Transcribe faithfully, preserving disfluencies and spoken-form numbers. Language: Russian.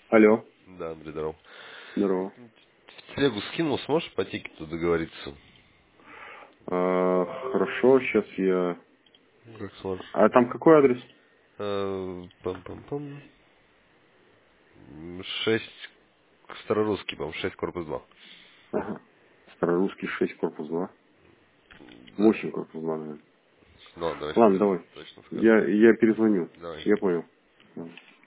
Алло, Да, Андрей, здорово. здорово. В телегу скинул, сможешь по тикету договориться? А, хорошо, сейчас я... Как сможешь. А там какой адрес? Э, Пам-пам-пам. Шесть Старорусский, по-моему, шесть корпус два. Ага. Старорусский шесть корпус два. Да. восемь корпус два, наверное. Ну ладно, давай сейчас Ладно, тебе давай. точно скажу. Я, я перезвоню. Давай. Я понял.